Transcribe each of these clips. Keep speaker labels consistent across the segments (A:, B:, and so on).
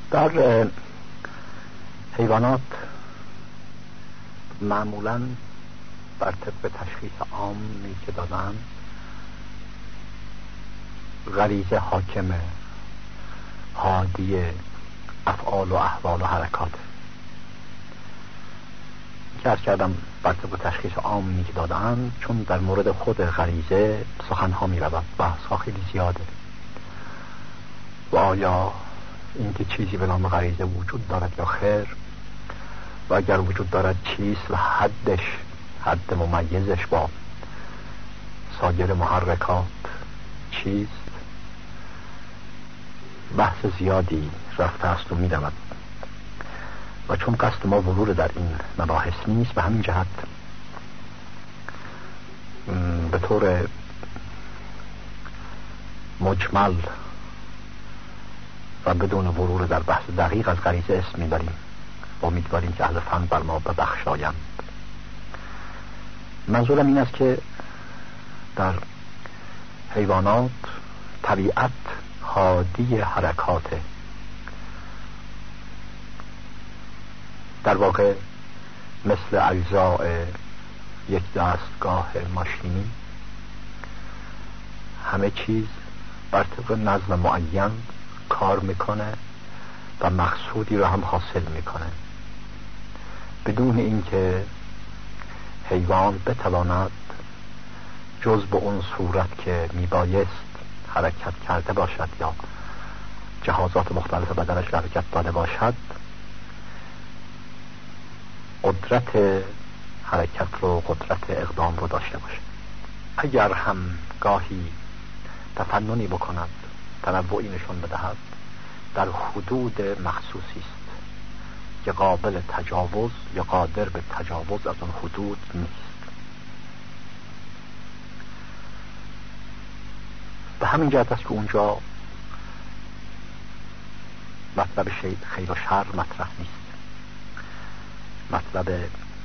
A: در حیوانات معمولاً بر طبق تشخیص عامی که دادن غریزه حاکم هادی افعال و احوال و حرکات که عرض کردم بر طبق تشخیص عامی که دادن، چون در مورد خود غریزه سخنها می رود، بحثها خیلی زیاده و آیا اینکه چیزی به نام غریزه وجود دارد یا خیر، و اگر وجود دارد چیست و حد ممیزش با سایر محرکات چیست. بحث زیادی رفته است و می رود و چون قصد ما ورود در این مباحث نیست، به همین جهت به طور مجمل و بدون ورود در بحث دقیق از غریزه اسم میبریم و امیدواریم که اهل فن بر ما ببخشایند. منظورم این است که در حیوانات طبیعت هادی حرکاته، در واقع مثل اجزاء یک دستگاه ماشینی همه چیز بر طبق نظم معین کار میکنه و مقصودی رو هم حاصل میکنه، بدون اینکه حیوان بتواند جز به اون صورت که میبایست حرکت کرده باشد یا جهازات مختلف بدنش حرکت داده باشد قدرت حرکت رو، قدرت اقدام رو داشته باشد. اگر هم گاهی تفننی بکند، تنوعی نشون بدهد، در حدود مخصوصی است که قابل تجاوز یا قادر به تجاوز از اون حدود نیست. به همین جهت است که اونجا مطلب خیر و شر مطرح نیست، مطلب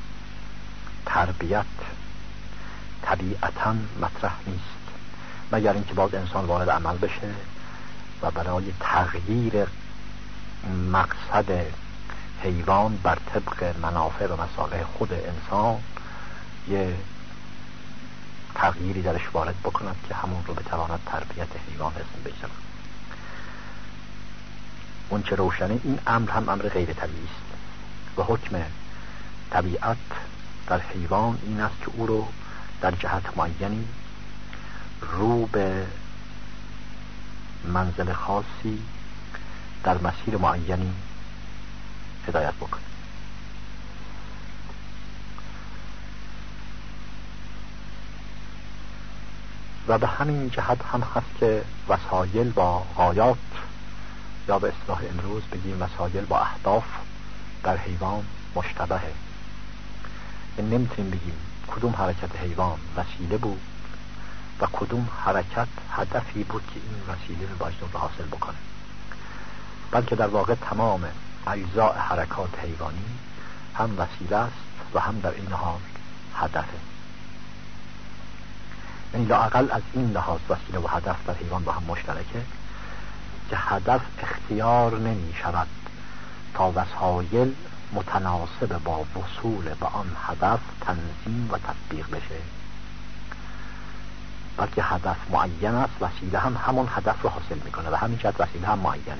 A: تربیت طبیعتاً مطرح نیست، مگر اینکه باز انسان وارد عمل بشه و برای تغییر مقصد حیوان بر طبق منافع و مصالح خود انسان یه تغییری درش وارد بکند که همون رو بتواند تربیت حیوان اسم بگذارد. اون چه روشنه این امر هم امر غیر طبیعی است و حکم طبیعت در حیوان این است که او رو در جهت معینی رو به منزل خاصی در مسیر معینی هدایت بکنه. و به همین جهت هم هست که وسایل با غایات، یا به اصطلاح امروز بگیم وسایل با اهداف، در حیوان مشتبهه. نمیتونیم بگیم کدوم حرکت حیوان وسیله بود و کدوم حرکت هدفی بود که این وسیله رو باید رو حاصل بکنه، بلکه در واقع تمام اجزاء حرکات حیوانی هم وسیله است و هم در این حال هدفه. یعنی لااقل از این لحاظ وسیله و هدف در حیوان با هم مشترکه که هدف اختیار نمی شود تا وسایل متناسب با وصول به آن هدف تنظیم و تطبیق بشه، بلکه هدف معین است، وسیله هم همون هدف رو حاصل میکنه و همین جهت وسیله هم معینه.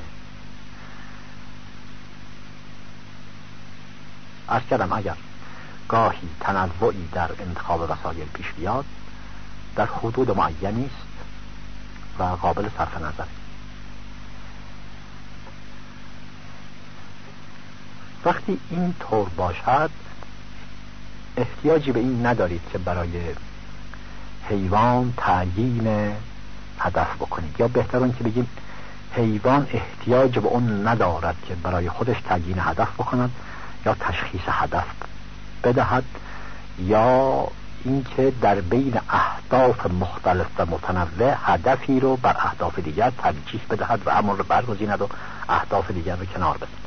A: عرض کردم اگر گاهی تنوعی در انتخاب وسایل پیش بیاد در حدود معینی است و قابل صرف نظر. وقتی این طور باشد احتیاجی به این ندارید که برای حیوان تعیین هدف بکنید، یا بهتر اون که بگیم حیوان احتیاج به اون ندارد که برای خودش تعیین هدف بکند یا تشخیص هدف بدهد، یا اینکه در بین اهداف مختلف و متنوع هدفی رو بر اهداف دیگر ترجیح بدهد و امر رو برگزیند و اهداف دیگر رو کنار بزند.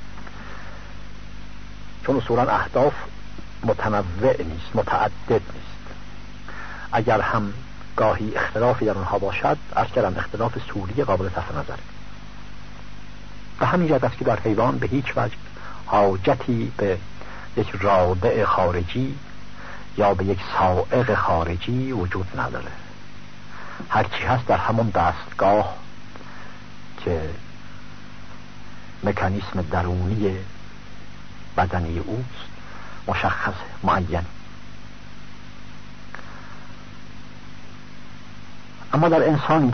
A: چون اصولا اهداف متنوع نیست، متعدد نیست. اگر هم گاهی اختلافی در اونها باشد، عرض کردم اختلاف صوری قابل صرف نظر. به همین جهت است که در حیوان به هیچ وجه حاجتی به یک رادع خارجی یا به یک سائق خارجی وجود نداره. هرچی هست در همون دستگاه که مکانیسم درونی بدنی اوست مشخص معین. اما در انسان